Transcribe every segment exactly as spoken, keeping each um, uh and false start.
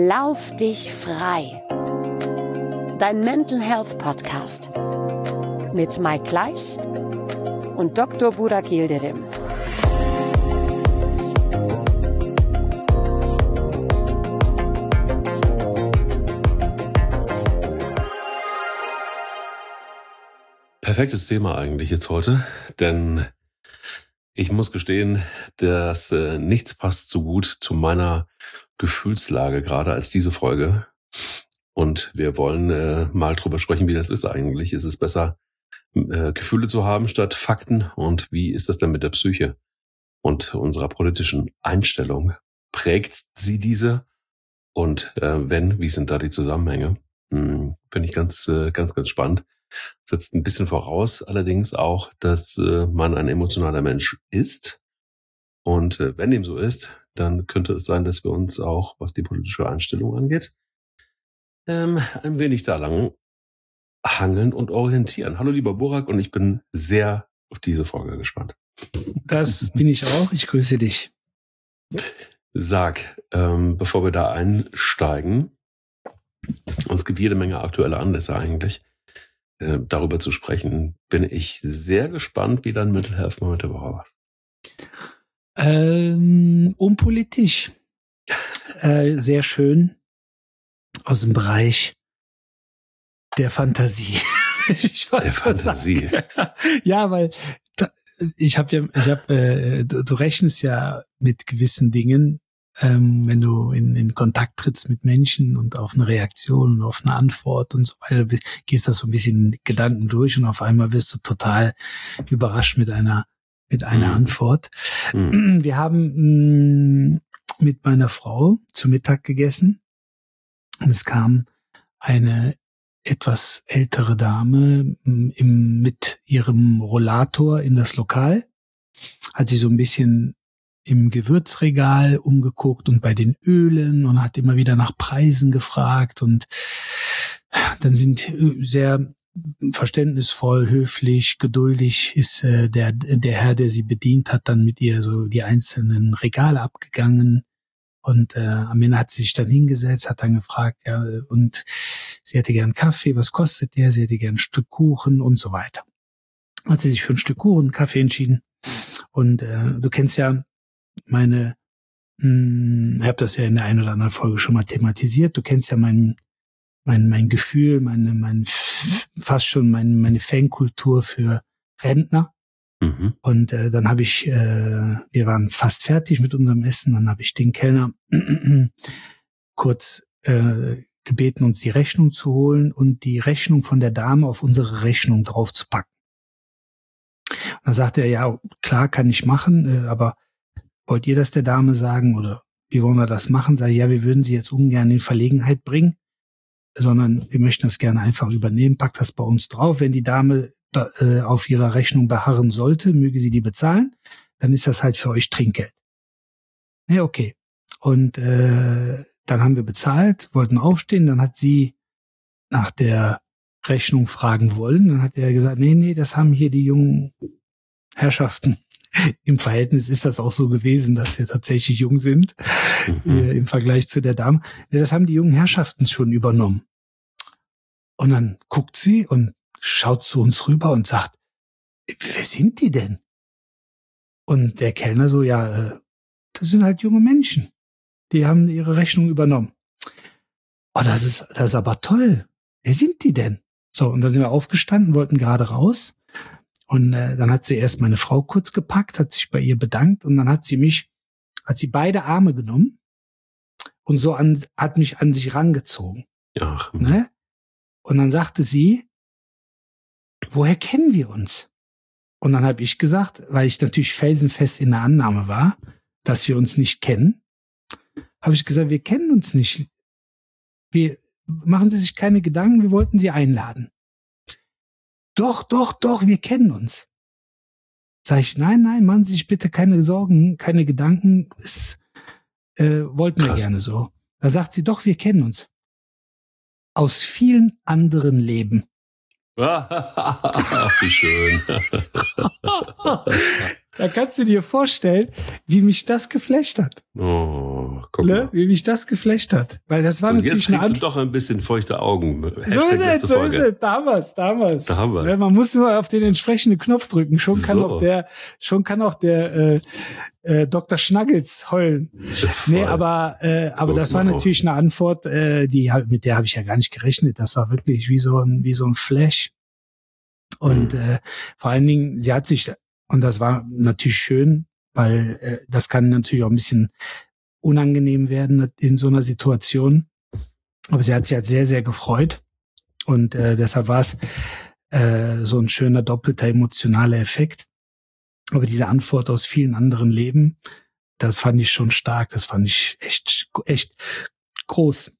Lauf dich frei. Dein Mental Health Podcast mit Mike Kleiss und Doktor Burak Yildirim. Perfektes Thema eigentlich jetzt heute, denn ich muss gestehen, dass äh, nichts passt so gut zu meiner Gefühlslage gerade als diese Folge. Und wir wollen äh, mal drüber sprechen, wie das ist eigentlich. Ist es besser, äh, Gefühle zu haben statt Fakten? Und wie ist das denn mit der Psyche und unserer politischen Einstellung? Prägt sie diese? Und äh, wenn, wie sind da die Zusammenhänge? Hm, finde ich ganz, äh, ganz, ganz spannend. Setzt ein bisschen voraus allerdings auch, dass äh, man ein emotionaler Mensch ist. Und äh, wenn dem so ist, dann könnte es sein, dass wir uns auch, was die politische Einstellung angeht, ähm, ein wenig da lang hangeln und orientieren. Hallo lieber Burak, und ich bin sehr auf diese Folge gespannt. Das bin ich auch. Ich grüße dich. Sag, ähm, bevor wir da einsteigen, und es gibt jede Menge aktuelle Anlässe eigentlich, äh, darüber zu sprechen, bin ich sehr gespannt, wie dein Mental Health Moment der Woche war. Ähm, unpolitisch. äh, sehr schön. Aus dem Bereich der Fantasie. ich weiß, der Fantasie. Ja, weil da, ich habe ja, ich habe, äh, du, du rechnest ja mit gewissen Dingen, ähm, wenn du in, in Kontakt trittst mit Menschen und auf eine Reaktion und auf eine Antwort und so weiter, gehst das so ein bisschen in Gedanken durch und auf einmal wirst du total überrascht mit einer mit einer mhm. Antwort. Mhm. Wir haben mh, mit meiner Frau zu Mittag gegessen und es kam eine etwas ältere Dame mh, im, mit ihrem Rollator in das Lokal, hat sie so ein bisschen im Gewürzregal umgeguckt und bei den Ölen und hat immer wieder nach Preisen gefragt und dann sind sehr verständnisvoll, höflich, geduldig ist äh, der der Herr, der sie bedient hat, dann mit ihr so die einzelnen Regale abgegangen und äh, am Ende hat sie sich dann hingesetzt, hat dann gefragt, ja, und sie hätte gern Kaffee, was kostet der? Sie hätte gern ein Stück Kuchen und so weiter. Hat sie sich für ein Stück Kuchen, einen Kaffee entschieden und äh, du kennst ja meine, mh, ich habe das ja in der einen oder anderen Folge schon mal thematisiert, du kennst ja mein mein mein Gefühl, meine mein fast schon meine meine Fankultur für Rentner. Mhm. Und äh, dann habe ich, äh, wir waren fast fertig mit unserem Essen, dann habe ich den Kellner kurz äh, gebeten, uns die Rechnung zu holen und die Rechnung von der Dame auf unsere Rechnung draufzupacken. Und dann sagte er, ja, klar, kann ich machen, äh, aber wollt ihr das der Dame sagen oder wie wollen wir das machen? Sag ich, ja, wir würden sie jetzt ungern in Verlegenheit bringen, sondern wir möchten das gerne einfach übernehmen, packt das bei uns drauf. Wenn die Dame äh, auf ihrer Rechnung beharren sollte, möge sie die bezahlen, dann ist das halt für euch Trinkgeld. Ja, okay. Und äh, dann haben wir bezahlt, wollten aufstehen, dann hat sie nach der Rechnung fragen wollen, dann hat er gesagt, nee, nee, das haben hier die jungen Herrschaften. Im Verhältnis ist das auch so gewesen, dass wir tatsächlich jung sind, mhm. äh, im Vergleich zu der Dame. Ja, das haben die jungen Herrschaften schon übernommen. Und dann guckt sie und schaut zu uns rüber und sagt, wer sind die denn? Und der Kellner so, ja, äh, das sind halt junge Menschen. Die haben ihre Rechnung übernommen. Oh, das ist, das ist aber toll. Wer sind die denn? So, und dann sind wir aufgestanden, wollten gerade raus. Und äh, dann hat sie erst meine Frau kurz gepackt, hat sich bei ihr bedankt und dann hat sie mich, hat sie beide Arme genommen und so an, hat mich an sich rangezogen. Ach. Ne? Und dann sagte sie, woher kennen wir uns? Und dann habe ich gesagt, weil ich natürlich felsenfest in der Annahme war, dass wir uns nicht kennen, habe ich gesagt, wir kennen uns nicht. Wir machen Sie sich keine Gedanken, wir wollten Sie einladen. Doch, doch, doch, wir kennen uns. Sag ich, nein, nein, machen Sie sich bitte keine Sorgen, keine Gedanken, es äh, wollten wir gerne so. Da sagt sie, doch, wir kennen uns. Aus vielen anderen Leben. Wie schön. Da kannst du dir vorstellen, wie mich das geflasht hat. Oh, guck ne, wie mich das geflasht hat. Weil das war so, natürlich jetzt eine kriegst Antwort. du doch ein bisschen feuchte Augen. So ist es, so ist es. Da haben wir's, da haben wir's. Da haben wir's. Ja, man muss nur auf den entsprechenden Knopf drücken. Schon kann So. auch der, schon kann auch der äh, äh, Doktor Schnaggels heulen. Nee, aber äh, aber Guck das war mal. natürlich eine Antwort, äh, die hab- mit der habe ich ja gar nicht gerechnet. Das war wirklich wie so ein wie so ein Flash. Und Mhm. äh, vor allen Dingen, sie hat sich, und das war natürlich schön, weil äh, das kann natürlich auch ein bisschen unangenehm werden in so einer Situation. Aber sie hat sich halt sehr, sehr gefreut. Und äh, deshalb war es äh, so ein schöner, doppelter emotionaler Effekt. Aber diese Antwort aus vielen anderen Leben, das fand ich schon stark. Das fand ich echt, echt groß.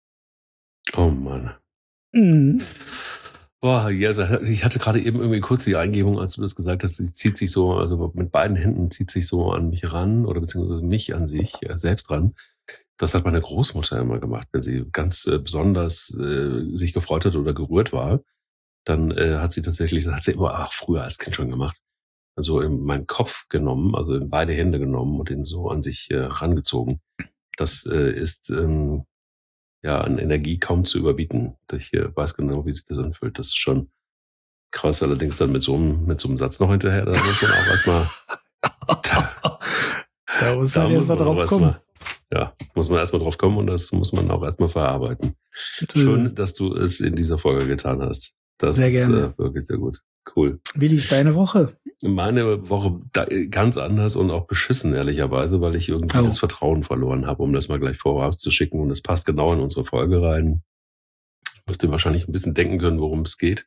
Oh Mann. Mhm. Boah, ja, ich hatte gerade eben irgendwie kurz die Eingebung, als du das gesagt hast, sie zieht sich so, also mit beiden Händen zieht sich so an mich ran oder beziehungsweise mich an sich äh, selbst ran. Das hat meine Großmutter immer gemacht, wenn sie ganz äh, besonders äh, sich gefreut hat oder gerührt war. Dann äh, hat sie tatsächlich, das hat sie immer ach, früher als Kind schon gemacht, also in meinen Kopf genommen, also in beide Hände genommen und ihn so an sich äh, rangezogen. Das äh, ist ähm, ja an Energie kaum zu überbieten. Ich äh, weiß genau, wie sich das anfühlt. Das ist schon krass. Allerdings dann mit so einem, mit so einem Satz noch hinterher, da muss man auch erstmal, da, Da muss da man erst mal man auch drauf erst kommen. mal- ja, muss man erstmal drauf kommen und das muss man auch erstmal verarbeiten. Schön, dass du es in dieser Folge getan hast. Das Sehr ist gerne. äh, wirklich sehr gut. Cool. Wie lief deine Woche? Meine Woche da, ganz anders und auch beschissen, ehrlicherweise, weil ich irgendwie Oh. das Vertrauen verloren habe, um das mal gleich vorauszuschicken. Und es passt genau in unsere Folge rein. Müsst ihr wahrscheinlich ein bisschen denken können, worum es geht.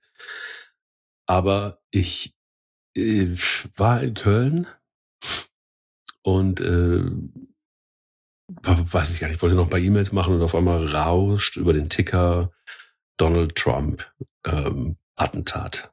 Aber ich äh, war in Köln und äh, weiß ich gar nicht, wollte noch ein paar E-Mails machen und auf einmal rauscht über den Ticker Donald Trump ähm, Attentat.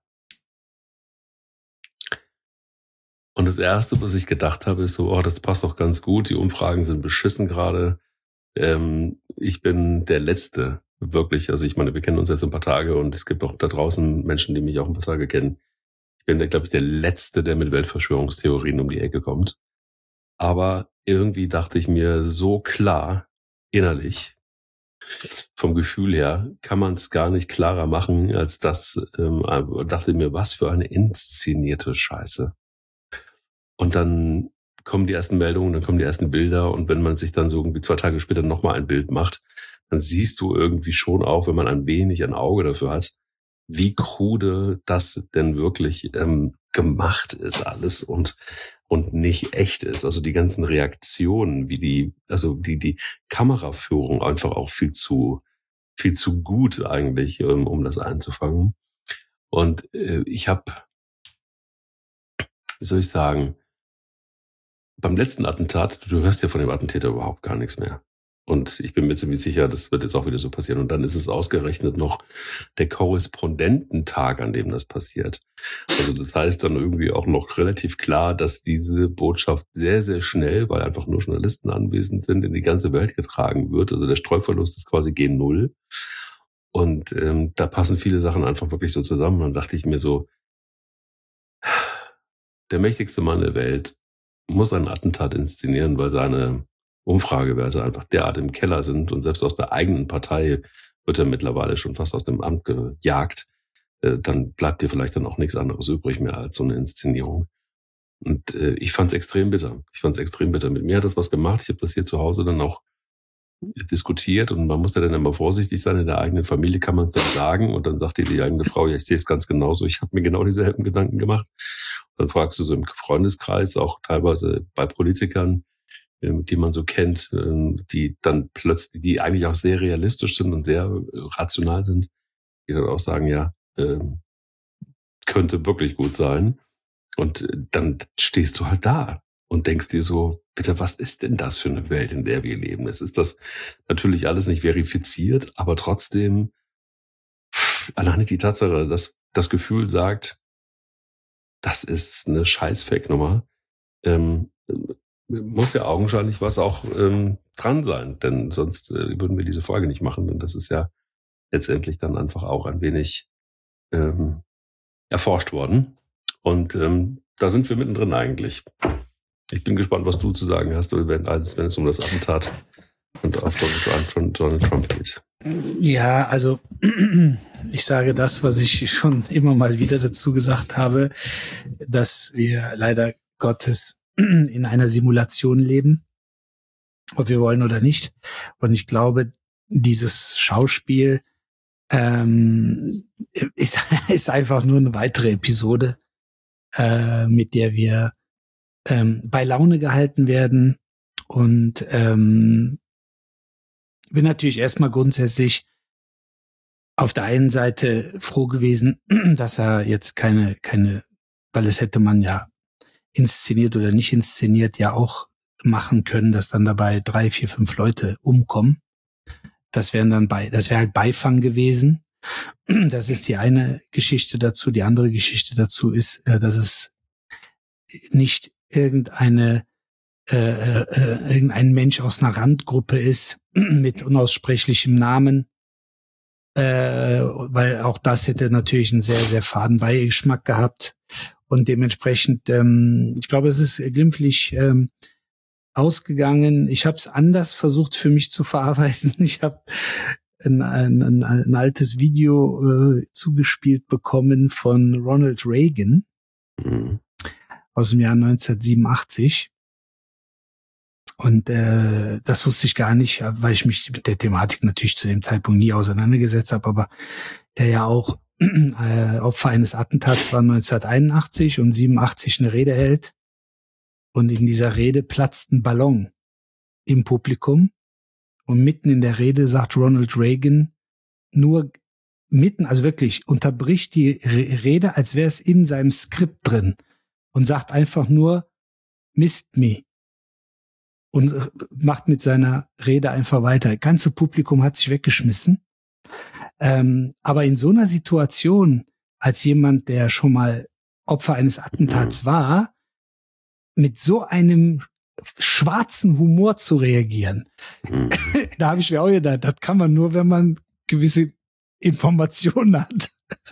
Und das Erste, was ich gedacht habe, ist so, oh, das passt doch ganz gut, die Umfragen sind beschissen gerade. Ähm, ich bin der Letzte, wirklich. Also ich meine, wir kennen uns jetzt ein paar Tage und es gibt auch da draußen Menschen, die mich auch ein paar Tage kennen. Ich bin, glaube ich, der Letzte, der mit Weltverschwörungstheorien um die Ecke kommt. Aber irgendwie dachte ich mir so klar, innerlich, vom Gefühl her, kann man es gar nicht klarer machen, als das, ähm, dachte mir, was für eine inszenierte Scheiße. Und dann kommen die ersten Meldungen, dann kommen die ersten Bilder und wenn man sich dann so irgendwie zwei Tage später nochmal ein Bild macht, dann siehst du irgendwie schon auch, wenn man ein wenig ein Auge dafür hat, wie krude das denn wirklich ähm, gemacht ist alles und und nicht echt ist. Also die ganzen Reaktionen, wie die, also die die Kameraführung einfach auch viel zu viel zu gut eigentlich, ähm, um das einzufangen. Und äh, ich habe, wie soll ich sagen, beim letzten Attentat, du hörst ja von dem Attentäter überhaupt gar nichts mehr. Und ich bin mir ziemlich sicher, das wird jetzt auch wieder so passieren. Und dann ist es ausgerechnet noch der Korrespondententag, an dem das passiert. Also das heißt dann irgendwie auch noch relativ klar, dass diese Botschaft sehr, sehr schnell, weil einfach nur Journalisten anwesend sind, in die ganze Welt getragen wird. Also der Streuverlust ist quasi G null. Und ähm, da passen viele Sachen einfach wirklich so zusammen. Und dann dachte ich mir so, der mächtigste Mann der Welt muss ein Attentat inszenieren, weil seine Umfragewerte einfach derart im Keller sind und selbst aus der eigenen Partei wird er mittlerweile schon fast aus dem Amt gejagt. Äh, dann bleibt dir vielleicht dann auch nichts anderes übrig mehr als so eine Inszenierung. Und äh, ich fand es extrem bitter. Ich fand es extrem bitter. Mit mir hat das was gemacht. Ich habe das hier zu Hause dann auch diskutiert und man muss ja dann immer vorsichtig sein. In der eigenen Familie kann man es dann sagen und dann sagt dir die eigene Frau, ja, ich sehe es ganz genauso. Ich habe mir genau dieselben Gedanken gemacht. Dann fragst du so im Freundeskreis, auch teilweise bei Politikern, die man so kennt, die dann plötzlich, die eigentlich auch sehr realistisch sind und sehr rational sind, die dann auch sagen, ja, könnte wirklich gut sein. Und dann stehst du halt da und denkst dir so, bitte, was ist denn das für eine Welt, in der wir leben? Es ist das natürlich alles nicht verifiziert, aber trotzdem alleine die Tatsache, dass das Gefühl sagt, das ist eine scheiß Fake-Nummer, ähm, muss ja augenscheinlich was auch ähm, dran sein, denn sonst äh, würden wir diese Folge nicht machen, denn das ist ja letztendlich dann einfach auch ein wenig ähm, erforscht worden. Und ähm, da sind wir mittendrin eigentlich. Ich bin gespannt, was du zu sagen hast, wenn, als wenn es um das Attentat und auf Donald Trump, Donald Trump geht. Ja, also ich sage das, was ich schon immer mal wieder dazu gesagt habe, dass wir leider Gottes in einer Simulation leben, ob wir wollen oder nicht. Und ich glaube, dieses Schauspiel ähm, ist, ist einfach nur eine weitere Episode, äh, mit der wir ähm, bei Laune gehalten werden. Und ähm, bin natürlich erstmal grundsätzlich auf der einen Seite froh gewesen, dass er jetzt keine, keine, weil es hätte man ja inszeniert oder nicht inszeniert, ja auch machen können, dass dann dabei drei, vier, fünf Leute umkommen. Das wären dann bei, das wäre halt Beifang gewesen. Das ist die eine Geschichte dazu. Die andere Geschichte dazu ist, dass es nicht irgendeine äh, äh, irgendein Mensch aus einer Randgruppe ist mit unaussprechlichem Namen, äh, weil auch das hätte natürlich einen sehr, sehr faden Beigeschmack gehabt. Und dementsprechend, ähm, ich glaube, es ist glimpflich ähm, ausgegangen. Ich habe es anders versucht für mich zu verarbeiten. Ich habe ein, ein, ein, ein altes Video äh, zugespielt bekommen von Ronald Reagan mhm. aus dem Jahr neunzehnhundertsiebenundachtzig. Und äh, das wusste ich gar nicht, weil ich mich mit der Thematik natürlich zu dem Zeitpunkt nie auseinandergesetzt habe, aber der ja auch äh, Opfer eines Attentats war neunzehnhunderteinundachtzig und siebenundachtzig eine Rede hält. Und in dieser Rede platzt ein Ballon im Publikum. Und mitten in der Rede sagt Ronald Reagan nur mitten, also wirklich unterbricht die Re- Rede, als wäre es in seinem Skript drin und sagt einfach nur, missed me. Und macht mit seiner Rede einfach weiter. Das ganze Publikum hat sich weggeschmissen. Ähm, aber in so einer Situation, als jemand, der schon mal Opfer eines Attentats war, mit so einem schwarzen Humor zu reagieren, da habe ich mir auch gedacht, das kann man nur, wenn man gewisse Informationen hat.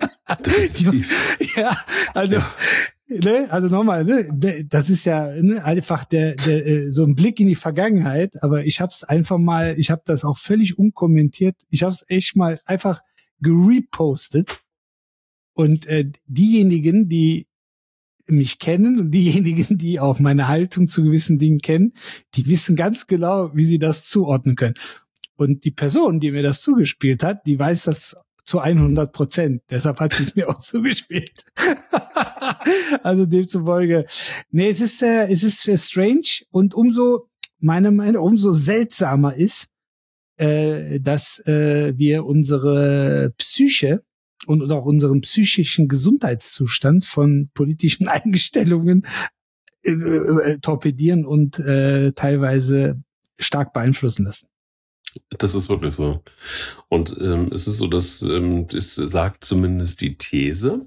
Ja, also, ja. Ne, also nochmal, ne, das ist ja ne, einfach der, der so ein Blick in die Vergangenheit, aber ich habe es einfach mal, ich habe das auch völlig unkommentiert, ich habe es echt mal einfach gerepostet und äh, diejenigen, die mich kennen und diejenigen, die auch meine Haltung zu gewissen Dingen kennen, die wissen ganz genau, wie sie das zuordnen können. Und die Person, die mir das zugespielt hat, die weiß das zu hundert Prozent. Deshalb hat sie es mir auch zugespielt. Also demzufolge, nee, es ist, äh, es ist äh, strange und umso, meiner Meinung nach, umso seltsamer ist, äh, dass äh, wir unsere Psyche und, und auch unseren psychischen Gesundheitszustand von politischen Einstellungen äh, äh, torpedieren und äh, teilweise stark beeinflussen lassen. Das ist wirklich so. Und ähm, es ist so, dass ähm, es sagt zumindest die These,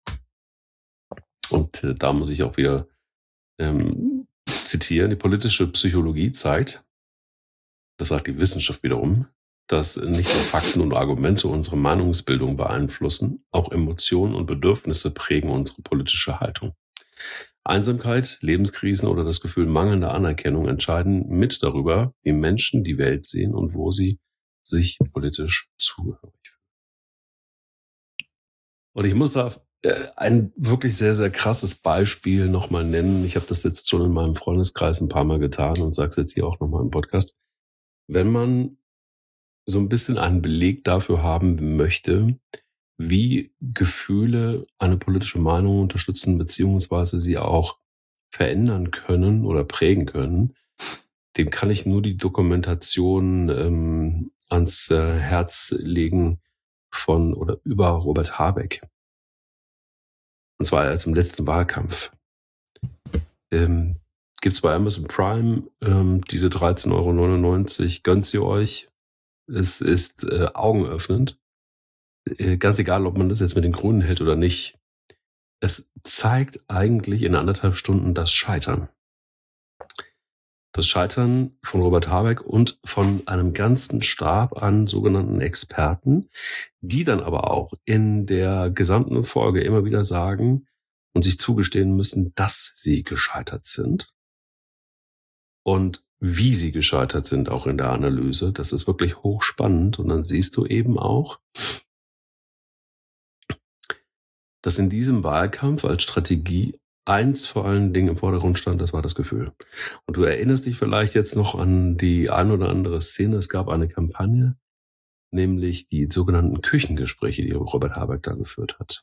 und äh, da muss ich auch wieder ähm, zitieren, die politische Psychologie zeigt, das sagt die Wissenschaft wiederum, dass nicht nur Fakten und Argumente unsere Meinungsbildung beeinflussen, auch Emotionen und Bedürfnisse prägen unsere politische Haltung. Einsamkeit, Lebenskrisen oder das Gefühl mangelnder Anerkennung entscheiden mit darüber, wie Menschen die Welt sehen und wo sie sich politisch zugehörig fühlen. Und ich muss da ein wirklich sehr, sehr krasses Beispiel nochmal nennen. Ich habe das jetzt schon in meinem Freundeskreis ein paar Mal getan und sage es jetzt hier auch nochmal im Podcast. Wenn man so ein bisschen einen Beleg dafür haben möchte, wie Gefühle eine politische Meinung unterstützen, beziehungsweise sie auch verändern können oder prägen können, dem kann ich nur die Dokumentation ähm, ans äh, Herz legen von oder über Robert Habeck. Und zwar als im letzten Wahlkampf. Ähm, Gibt es bei Amazon Prime ähm, diese dreizehn Euro neunundneunzig, gönnt sie euch. Es ist äh, augenöffnend. Ganz egal, ob man das jetzt mit den Grünen hält oder nicht. Es zeigt eigentlich in anderthalb Stunden das Scheitern. Das Scheitern von Robert Habeck und von einem ganzen Stab an sogenannten Experten, die dann aber auch in der gesamten Folge immer wieder sagen und sich zugestehen müssen, dass sie gescheitert sind. Und wie sie gescheitert sind, auch in der Analyse. Das ist wirklich hochspannend. Und dann siehst du eben auch, dass in diesem Wahlkampf als Strategie eins vor allen Dingen im Vordergrund stand, das war das Gefühl. Und du erinnerst dich vielleicht jetzt noch an die ein oder andere Szene. Es gab eine Kampagne, nämlich die sogenannten Küchengespräche, die Robert Habeck da geführt hat.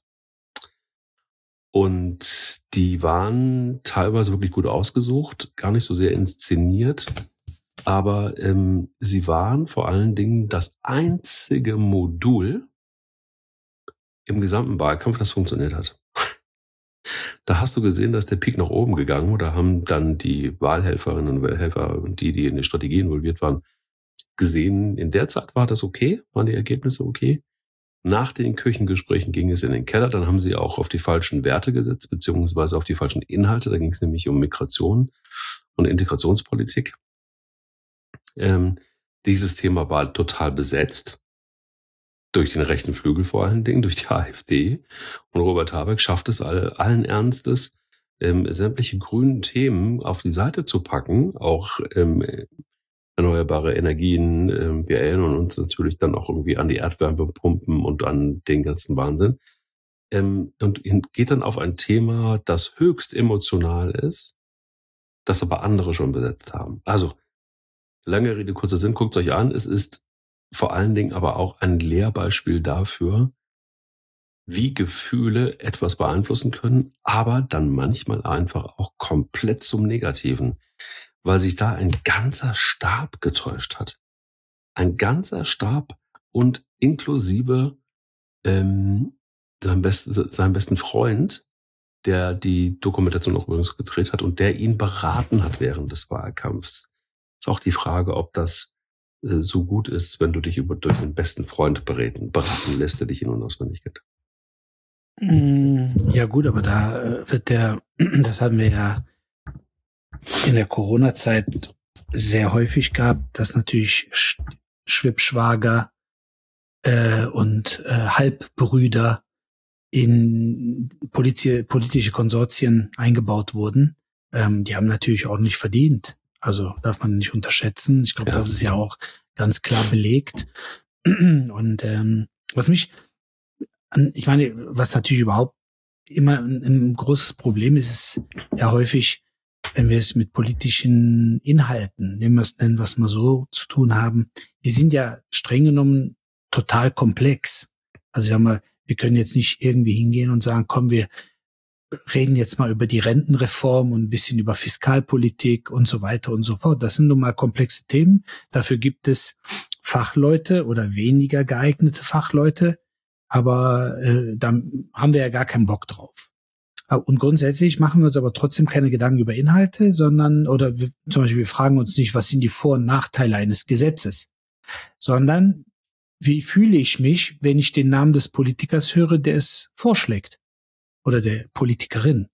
Und die waren teilweise wirklich gut ausgesucht, gar nicht so sehr inszeniert, aber ähm, sie waren vor allen Dingen das einzige Modul im gesamten Wahlkampf, das funktioniert hat. Da hast du gesehen, dass der Peak nach oben gegangen war. Da haben dann die Wahlhelferinnen und Wahlhelfer und die, die in die Strategie involviert waren, gesehen, in der Zeit war das okay, waren die Ergebnisse okay. Nach den Küchengesprächen ging es in den Keller, dann haben sie auch auf die falschen Werte gesetzt, beziehungsweise auf die falschen Inhalte. Da ging es nämlich um Migration und Integrationspolitik. Ähm, dieses Thema war total besetzt. Durch den rechten Flügel vor allen Dingen, durch die AfD. Und Robert Habeck schafft es alle, allen Ernstes, ähm, sämtliche grünen Themen auf die Seite zu packen, auch ähm, erneuerbare Energien. Ähm, wir erinnern uns natürlich dann auch irgendwie an die Erdwärmepumpen und an den ganzen Wahnsinn. Ähm, und geht dann auf ein Thema, das höchst emotional ist, das aber andere schon besetzt haben. Also, lange Rede, kurzer Sinn, guckt es euch an. Es ist vor allen Dingen aber auch ein Lehrbeispiel dafür, wie Gefühle etwas beeinflussen können, aber dann manchmal einfach auch komplett zum Negativen, weil sich da ein ganzer Stab getäuscht hat. Ein ganzer Stab und inklusive ähm, seinem, besten, seinem besten Freund, der die Dokumentation auch übrigens gedreht hat und der ihn beraten hat während des Wahlkampfs. Ist auch die Frage, ob das so gut ist, wenn du dich über durch den besten Freund beraten, beraten lässt, der dich in- und auswendig kennt. Ja gut, aber da wird der, das haben wir ja in der Corona-Zeit sehr häufig gehabt, dass natürlich Schwibschwager äh, und äh, Halbbrüder in Polizi- politische Konsortien eingebaut wurden. Ähm, die haben natürlich ordentlich verdient. Also darf man nicht unterschätzen. Ich glaube, ja. Das ist ja auch ganz klar belegt. Und ähm, was mich, ich meine, was natürlich überhaupt immer ein, ein großes Problem ist, ist ja häufig, wenn wir es mit politischen Inhalten, nehmen wir es, nennen wir es mal so, zu tun haben, die sind ja streng genommen total komplex. Also ich sag mal, wir können jetzt nicht irgendwie hingehen und sagen, komm, wir reden jetzt mal über die Rentenreform und ein bisschen über Fiskalpolitik und so weiter und so fort. Das sind nun mal komplexe Themen. Dafür gibt es Fachleute oder weniger geeignete Fachleute, aber äh, da haben wir ja gar keinen Bock drauf. Und grundsätzlich machen wir uns aber trotzdem keine Gedanken über Inhalte, sondern, oder wir, zum Beispiel, wir fragen uns nicht, was sind die Vor- und Nachteile eines Gesetzes, sondern wie fühle ich mich, wenn ich den Namen des Politikers höre, der es vorschlägt? Oder der Politikerin.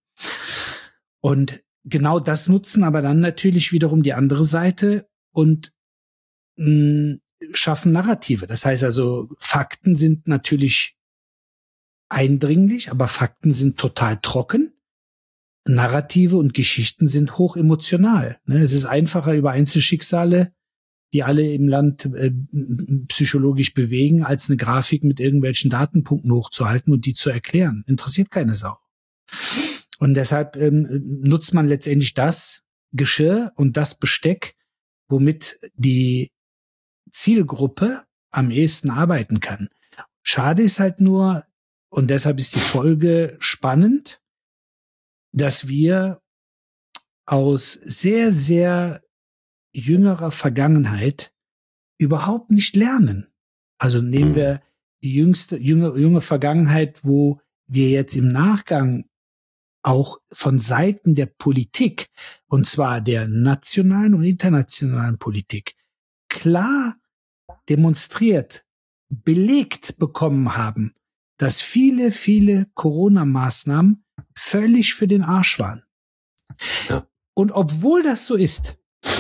Und genau das nutzen aber dann natürlich wiederum die andere Seite und mh, schaffen Narrative. Das heißt also, Fakten sind natürlich eindringlich, aber Fakten sind total trocken. Narrative und Geschichten sind hoch emotional. Es ist einfacher, über Einzelschicksale, die alle im Land äh, psychologisch bewegen, als eine Grafik mit irgendwelchen Datenpunkten hochzuhalten und die zu erklären. Interessiert keine Sau. Und deshalb ähm, nutzt man letztendlich das Geschirr und das Besteck, womit die Zielgruppe am ehesten arbeiten kann. Schade ist halt nur, und deshalb ist die Folge spannend, dass wir aus sehr, sehr jüngerer Vergangenheit überhaupt nicht lernen. Also nehmen wir die jüngste, junge, junge Vergangenheit, wo wir jetzt im Nachgang auch von Seiten der Politik, und zwar der nationalen und internationalen Politik, klar demonstriert, belegt bekommen haben, dass viele, viele Corona-Maßnahmen völlig für den Arsch waren. Ja. Und obwohl das so ist,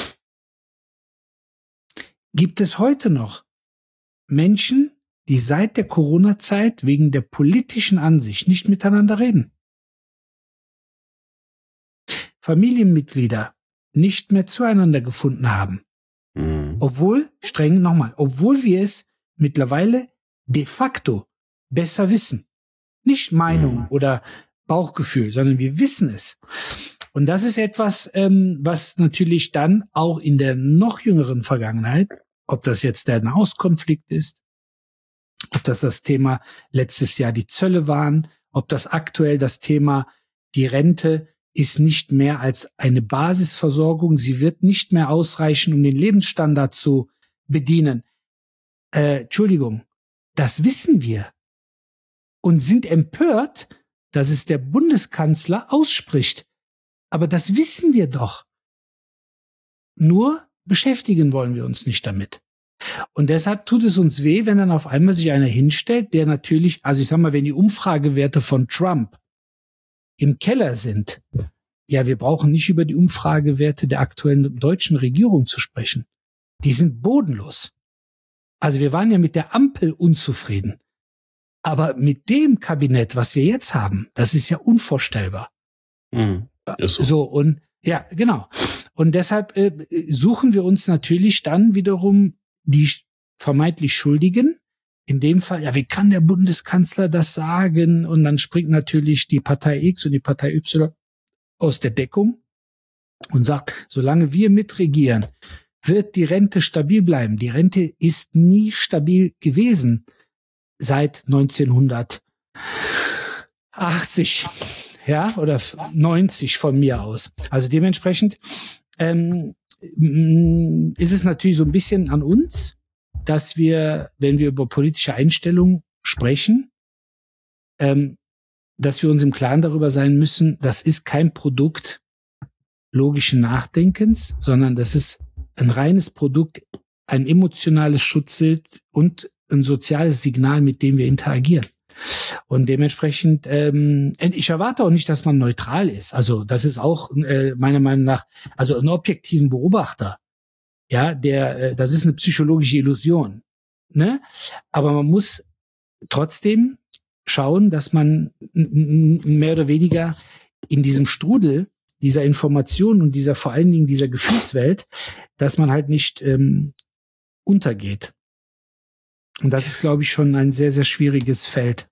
gibt es heute noch Menschen, die seit der Corona-Zeit wegen der politischen Ansicht nicht miteinander reden. Familienmitglieder, nicht mehr zueinander gefunden haben. Mhm. Obwohl, streng nochmal, obwohl wir es mittlerweile de facto besser wissen. Nicht Meinung mhm. oder Bauchgefühl, sondern wir wissen es. Und das ist etwas, ähm, was natürlich dann auch in der noch jüngeren Vergangenheit, ob das jetzt der Nahostkonflikt ist, ob das das Thema letztes Jahr die Zölle waren, ob das aktuell das Thema die Rente ist nicht mehr als eine Basisversorgung, sie wird nicht mehr ausreichen, um den Lebensstandard zu bedienen. Äh, Entschuldigung, das wissen wir und sind empört, dass es der Bundeskanzler ausspricht. Aber das wissen wir doch. Nur beschäftigen wollen wir uns nicht damit. Und deshalb tut es uns weh, wenn dann auf einmal sich einer hinstellt, der natürlich, also ich sag mal, wenn die Umfragewerte von Trump im Keller sind, ja, wir brauchen nicht über die Umfragewerte der aktuellen deutschen Regierung zu sprechen. Die sind bodenlos. Also wir waren ja mit der Ampel unzufrieden. Aber mit dem Kabinett, was wir jetzt haben, das ist ja unvorstellbar. Mhm. So. so, und ja, genau. Und deshalb äh, suchen wir uns natürlich dann wiederum die vermeintlich Schuldigen. In dem Fall, ja, wie kann der Bundeskanzler das sagen? Und dann springt natürlich die Partei X und die Partei Y aus der Deckung und sagt, solange wir mitregieren, wird die Rente stabil bleiben. Die Rente ist nie stabil gewesen seit neunzehnhundertachtzig, ja, oder neunzig von mir aus. Also dementsprechend ähm, ist es natürlich so ein bisschen an uns, dass wir, wenn wir über politische Einstellungen sprechen, ähm, dass wir uns im Klaren darüber sein müssen, das ist kein Produkt logischen Nachdenkens, sondern das ist ein reines Produkt, ein emotionales Schutzschild und ein soziales Signal, mit dem wir interagieren. Und dementsprechend, ähm, ich erwarte auch nicht, dass man neutral ist. Also das ist auch äh, meiner Meinung nach, also einen objektiven Beobachter, ja, der, äh, das ist eine psychologische Illusion, ne? Aber man muss trotzdem schauen, dass man mehr oder weniger in diesem Strudel dieser Informationen und dieser vor allen Dingen dieser Gefühlswelt, dass man halt nicht ähm, untergeht. Und das ist, glaube ich, schon ein sehr, sehr schwieriges Feld.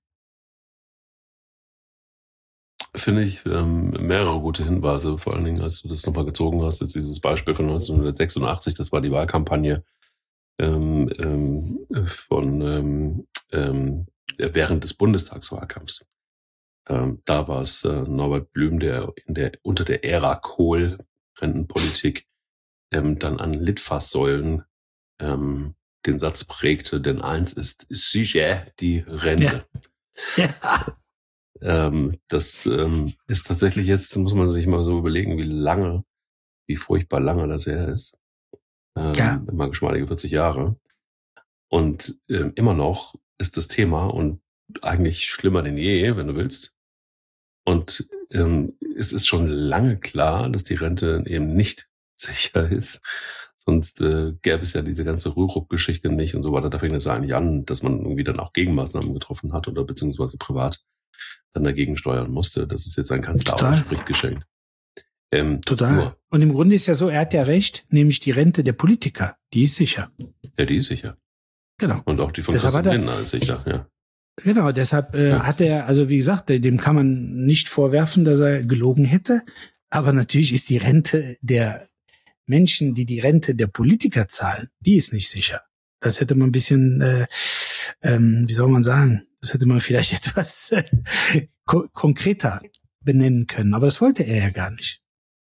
Finde ich ähm, mehrere gute Hinweise, vor allen Dingen, als du das nochmal gezogen hast, jetzt dieses Beispiel von neunzehnhundertsechsundachtzig, das war die Wahlkampagne ähm, ähm, von ähm, ähm, während des Bundestagswahlkampfs. Ähm, da war es äh, Norbert Blüm, der in der unter der Ära Kohl Rentenpolitik ähm, dann an Litfaßsäulen ähm, den Satz prägte, denn eins ist sicher die Rente. Ja. Ja. Ähm, das ähm, ist tatsächlich jetzt, muss man sich mal so überlegen, wie lange, wie furchtbar lange das her ist. Ähm, ja. Immer geschmeidige vierzig Jahre. Und ähm, immer noch ist das Thema und eigentlich schlimmer denn je, wenn du willst. Und ähm, es ist schon lange klar, dass die Rente eben nicht sicher ist. Sonst äh, gäbe es ja diese ganze Rürup-Geschichte nicht und so weiter. Da fängt es eigentlich an, dass man irgendwie dann auch Gegenmaßnahmen getroffen hat oder beziehungsweise privat dann dagegen steuern musste. Das ist jetzt ein Kanzler Sprichgeschenk. Ähm, Total. Nur. Und im Grunde ist ja so, er hat ja recht, nämlich die Rente der Politiker, die ist sicher. Ja, die ist sicher. Genau. Und auch die von Christian Lindner ist sicher, ja. Genau, deshalb äh, ja. hat er, also wie gesagt, dem kann man nicht vorwerfen, dass er gelogen hätte. Aber natürlich ist die Rente der Menschen, die die Rente der Politiker zahlen, die ist nicht sicher. Das hätte man ein bisschen, äh, ähm, wie soll man sagen, das hätte man vielleicht etwas äh, ko- konkreter benennen können. Aber das wollte er ja gar nicht.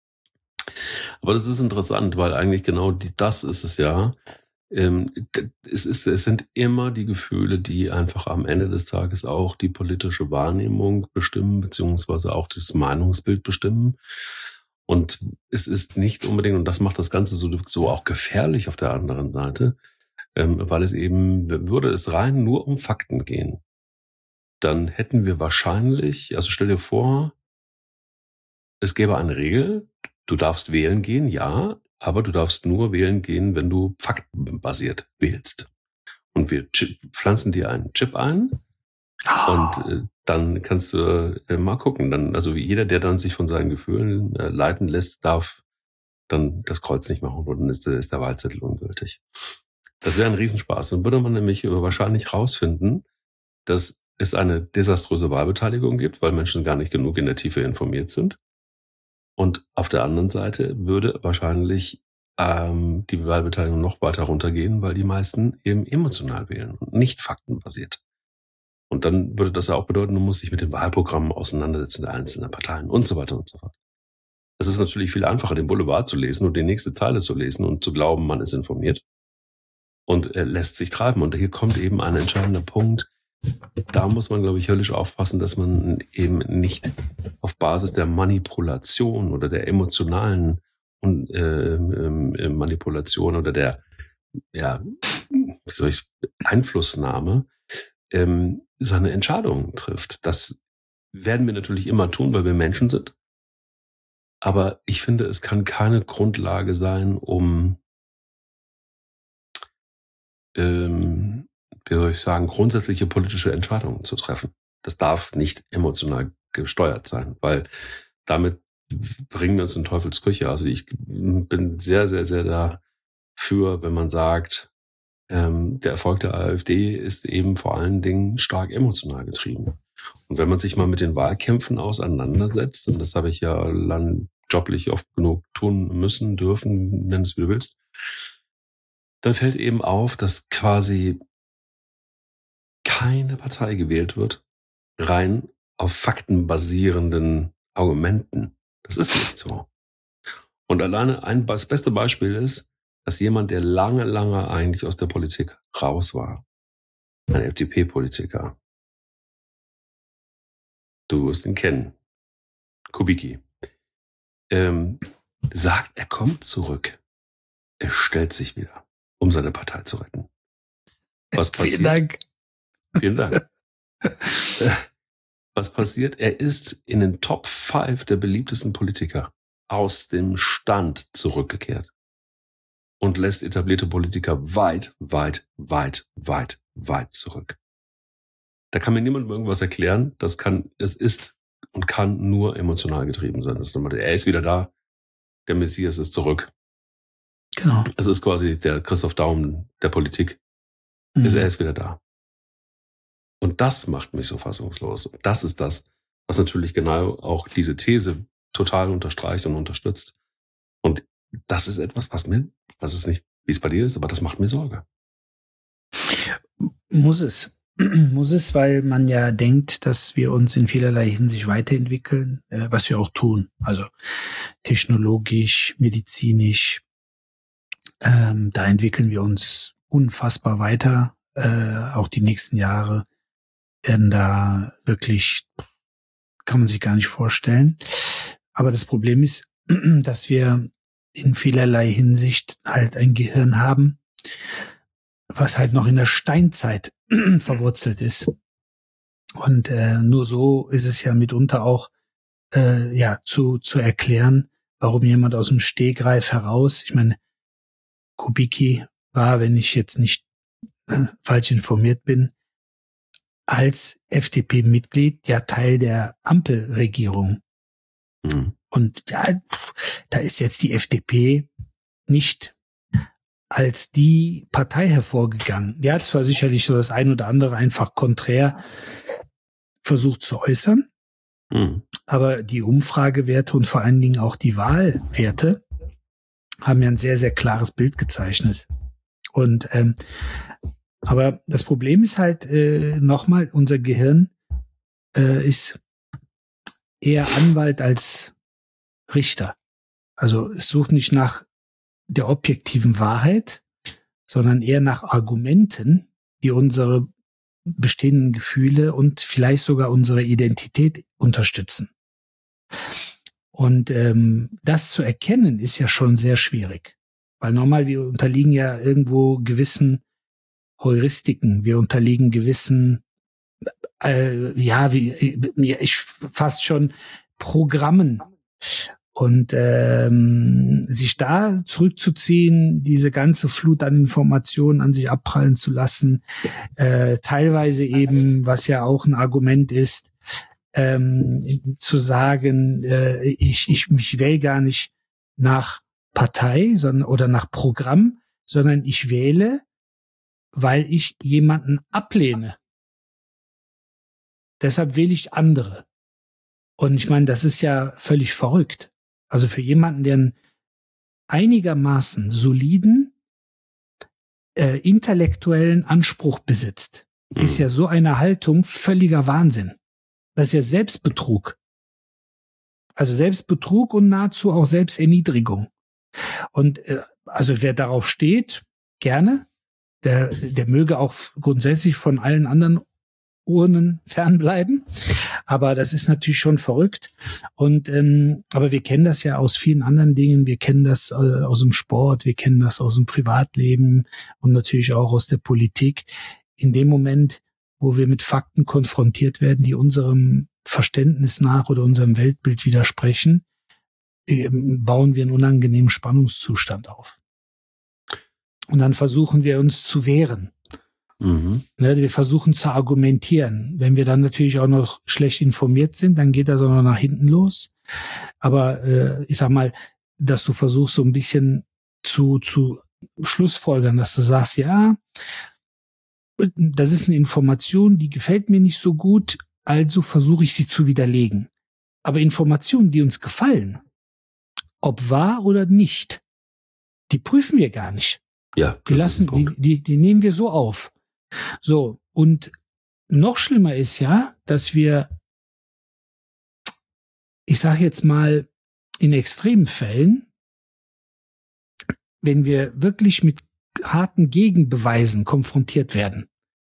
Aber das ist interessant, weil eigentlich genau die, das ist es ja. Ähm, es, ist, es sind immer die Gefühle, die einfach am Ende des Tages auch die politische Wahrnehmung bestimmen, beziehungsweise auch das Meinungsbild bestimmen. Und es ist nicht unbedingt, und das macht das Ganze so, so auch gefährlich auf der anderen Seite, ähm, weil es eben, würde es rein nur um Fakten gehen, dann hätten wir wahrscheinlich, also stell dir vor, es gäbe eine Regel, du darfst wählen gehen, ja, aber du darfst nur wählen gehen, wenn du faktenbasiert wählst. Und wir chip, pflanzen dir einen Chip ein oh. und äh, dann kannst du äh, mal gucken. Dann, also jeder, der dann sich von seinen Gefühlen äh, leiten lässt, darf dann das Kreuz nicht machen und dann ist, ist der Wahlzettel ungültig. Das wäre ein Riesenspaß. Dann würde man nämlich wahrscheinlich rausfinden, dass es eine desaströse Wahlbeteiligung gibt, weil Menschen gar nicht genug in der Tiefe informiert sind. Und auf der anderen Seite würde wahrscheinlich ähm, die Wahlbeteiligung noch weiter runtergehen, weil die meisten eben emotional wählen und nicht faktenbasiert. Und dann würde das ja auch bedeuten, du musst dich mit den Wahlprogrammen auseinandersetzen der einzelnen Parteien und so weiter und so fort. Es ist natürlich viel einfacher, den Boulevard zu lesen und die nächste Zeile zu lesen und zu glauben, man ist informiert und er lässt sich treiben. Und hier kommt eben ein entscheidender Punkt. Da muss man, glaube ich, höllisch aufpassen, dass man eben nicht auf Basis der Manipulation oder der emotionalen und, äh, äh, Manipulation oder der ja, wie soll ich, Einflussnahme ähm, seine Entscheidungen trifft. Das werden wir natürlich immer tun, weil wir Menschen sind. Aber ich finde, es kann keine Grundlage sein, um, ähm, wie soll ich sagen, grundsätzliche politische Entscheidungen zu treffen. Das darf nicht emotional gesteuert sein, weil damit bringen wir uns in Teufels Küche. Also ich bin sehr, sehr, sehr dafür, wenn man sagt, ähm, der Erfolg der AfD ist eben vor allen Dingen stark emotional getrieben. Und wenn man sich mal mit den Wahlkämpfen auseinandersetzt, und das habe ich ja lang joblich oft genug tun müssen, dürfen, nenn es wie du willst, dann fällt eben auf, dass quasi keine Partei gewählt wird, rein auf faktenbasierenden Argumenten. Das ist nicht so. Und alleine ein, das beste Beispiel ist, dass jemand, der lange, lange eigentlich aus der Politik raus war, ein F D P-Politiker, du wirst ihn kennen, Kubicki, ähm, sagt, er kommt zurück. Er stellt sich wieder, um seine Partei zu retten. Was passiert? Vielen Dank. Vielen Dank. Was passiert? Er ist in den Top fünf der beliebtesten Politiker aus dem Stand zurückgekehrt und lässt etablierte Politiker weit, weit, weit, weit, weit zurück. Da kann mir niemand irgendwas erklären. Das kann, es ist und kann nur emotional getrieben sein. Das ist nochmal, er ist wieder da. Der Messias ist zurück. Genau. Es ist quasi der Christoph Daum der Politik. Mhm. Ist, er ist wieder da. Und das macht mich so fassungslos. Und das ist das, was natürlich genau auch diese These total unterstreicht und unterstützt. Und das ist etwas, was mir, was ist nicht, wie es bei dir ist, aber das macht mir Sorge. Muss es. Muss es, weil man ja denkt, dass wir uns in vielerlei Hinsicht weiterentwickeln, äh, was wir auch tun. Also technologisch, medizinisch, ähm, da entwickeln wir uns unfassbar weiter. Äh, auch die nächsten Jahre werden da wirklich, kann man sich gar nicht vorstellen. Aber das Problem ist, dass wir in vielerlei Hinsicht halt ein Gehirn haben, was halt noch in der Steinzeit verwurzelt ist. Und äh, nur so ist es ja mitunter auch äh, ja zu zu erklären, warum jemand aus dem Stegreif heraus, ich meine, Kubicki war, wenn ich jetzt nicht äh, falsch informiert bin, als F D P-Mitglied ja Teil der Ampelregierung. Mhm. Und ja, da ist jetzt die F D P nicht als die Partei hervorgegangen. Die hat zwar sicherlich so das ein oder andere einfach konträr versucht zu äußern, mhm. aber die Umfragewerte und vor allen Dingen auch die Wahlwerte haben ja ein sehr, sehr klares Bild gezeichnet. Und ähm, aber das Problem ist halt äh, nochmal, unser Gehirn äh, ist eher Anwalt als Richter. Also es sucht nicht nach der objektiven Wahrheit, sondern eher nach Argumenten, die unsere bestehenden Gefühle und vielleicht sogar unsere Identität unterstützen. Und ähm, das zu erkennen, ist ja schon sehr schwierig. Weil normal, wir unterliegen ja irgendwo gewissen Heuristiken, wir unterliegen gewissen, äh, ja, wie ich fast schon Programmen. Und ähm, sich da zurückzuziehen, diese ganze Flut an Informationen an sich abprallen zu lassen, äh, teilweise eben, was ja auch ein Argument ist, ähm, zu sagen, äh, ich, ich, ich wähle gar nicht nach Partei sondern, oder nach Programm, sondern ich wähle, weil ich jemanden ablehne. Deshalb wähle ich andere. Und ich meine, das ist ja völlig verrückt. Also für jemanden, der einen einigermaßen soliden, äh, intellektuellen Anspruch besitzt, mhm. ist ja so eine Haltung völliger Wahnsinn. Das ist ja Selbstbetrug. Also Selbstbetrug und nahezu auch Selbsterniedrigung. Und äh, also wer darauf steht, gerne, der, der möge auch grundsätzlich von allen anderen Urnen fernbleiben. Aber das ist natürlich schon verrückt. Und ähm, aber wir kennen das ja aus vielen anderen Dingen. Wir kennen das äh, aus dem Sport, wir kennen das aus dem Privatleben und natürlich auch aus der Politik. In dem Moment, wo wir mit Fakten konfrontiert werden, die unserem Verständnis nach oder unserem Weltbild widersprechen, äh, bauen wir einen unangenehmen Spannungszustand auf. Und dann versuchen wir uns zu wehren. Mhm. Ne, wir versuchen zu argumentieren. Wenn wir dann natürlich auch noch schlecht informiert sind, dann geht das auch noch nach hinten los. Aber äh, ich sag mal, dass du versuchst so ein bisschen zu zu schlussfolgern, dass du sagst, ja, das ist eine Information, die gefällt mir nicht so gut, also versuche ich sie zu widerlegen. Aber Informationen, die uns gefallen, ob wahr oder nicht, die prüfen wir gar nicht. Ja, die lassen, die, die, die nehmen wir so auf. So, und noch schlimmer ist ja, dass wir, ich sage jetzt mal, in extremen Fällen, wenn wir wirklich mit harten Gegenbeweisen konfrontiert werden,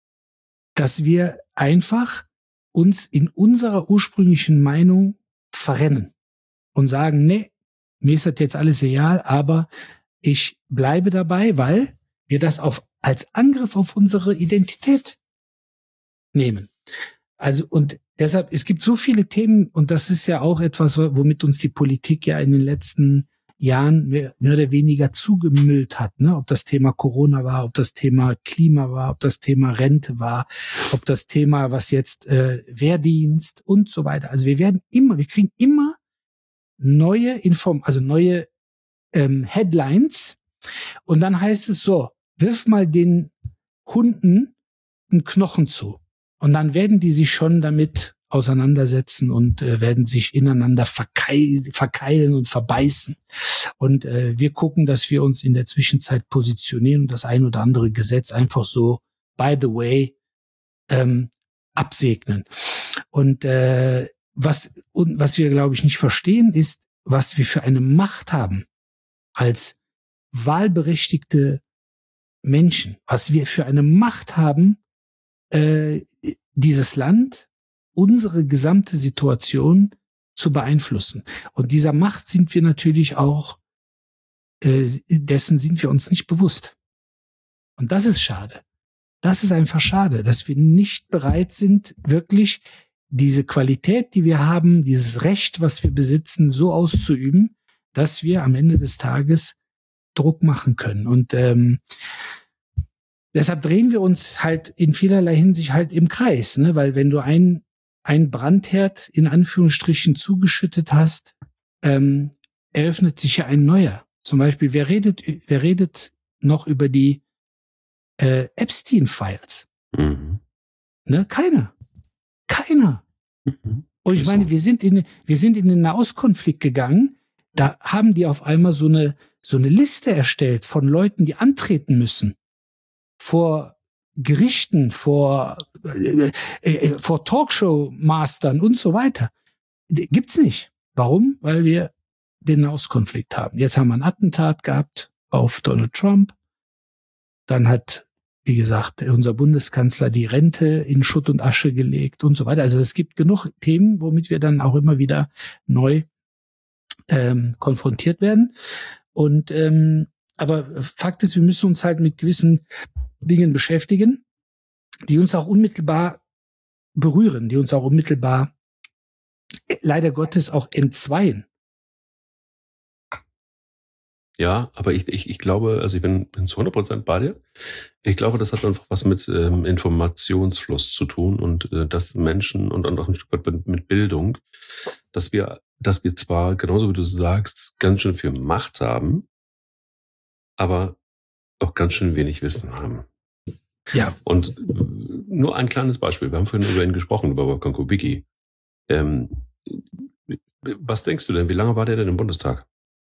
dass wir einfach uns in unserer ursprünglichen Meinung verrennen und sagen, nee, mir ist das jetzt alles egal, aber ich bleibe dabei, weil wir das auf als Angriff auf unsere Identität nehmen. Also, und deshalb, es gibt so viele Themen, und das ist ja auch etwas, womit uns die Politik ja in den letzten Jahren mehr, mehr oder weniger zugemüllt hat, ne? Ob das Thema Corona war, ob das Thema Klima war, ob das Thema Rente war, ob das Thema, was jetzt äh, Wehrdienst und so weiter. Also wir werden immer, wir kriegen immer neue Inform, also neue ähm, Headlines, und dann heißt es so: Wirf mal den Hunden einen Knochen zu. Und dann werden die sich schon damit auseinandersetzen und äh, werden sich ineinander verkeil, verkeilen und verbeißen. Und äh, wir gucken, dass wir uns in der Zwischenzeit positionieren und das ein oder andere Gesetz einfach so, by the way, ähm, absegnen. Und äh, was, und was wir, glaube ich, nicht verstehen, ist, was wir für eine Macht haben als wahlberechtigte Menschen, was wir für eine Macht haben, äh, dieses Land, unsere gesamte Situation zu beeinflussen. Und dieser Macht sind wir natürlich auch, äh, dessen sind wir uns nicht bewusst. Und das ist schade. Das ist einfach schade, dass wir nicht bereit sind, wirklich diese Qualität, die wir haben, dieses Recht, was wir besitzen, so auszuüben, dass wir am Ende des Tages Druck machen können. Und ähm, deshalb drehen wir uns halt in vielerlei Hinsicht halt im Kreis, ne? Weil wenn du ein ein Brandherd in Anführungsstrichen zugeschüttet hast, ähm, eröffnet sich ja ein neuer. Zum Beispiel, wer redet, wer redet noch über die äh, Epstein-Files? Mhm. Ne? Keiner. Keiner. Mhm. Und ich meine, wir sind in wir sind in den Nahostkonflikt gegangen. Da haben die auf einmal so eine so eine Liste erstellt von Leuten, die antreten müssen vor Gerichten, vor äh, äh, vor Talkshow-Mastern und so weiter. Gibt's nicht. Warum? Weil wir den Nahostkonflikt haben. Jetzt haben wir ein Attentat gehabt auf Donald Trump. Dann hat, wie gesagt, unser Bundeskanzler die Rente in Schutt und Asche gelegt und so weiter. Also es gibt genug Themen, womit wir dann auch immer wieder neu ähm, konfrontiert werden. Und ähm, aber Fakt ist, wir müssen uns halt mit gewissen Dingen beschäftigen, die uns auch unmittelbar berühren, die uns auch unmittelbar leider Gottes auch entzweien. Ja, aber ich, ich, ich glaube, also ich bin, bin zu hundert Prozent bei dir. Ich glaube, das hat einfach was mit ähm, Informationsfluss zu tun und äh, dass Menschen und auch ein Stück weit mit, mit Bildung, dass wir, dass wir zwar, genauso wie du sagst, ganz schön viel Macht haben, aber auch ganz schön wenig Wissen haben. Ja. Und nur ein kleines Beispiel. Wir haben vorhin über ihn gesprochen, über Wolfgang Kubicki. Ähm, was denkst du denn? Wie lange war der denn im Bundestag?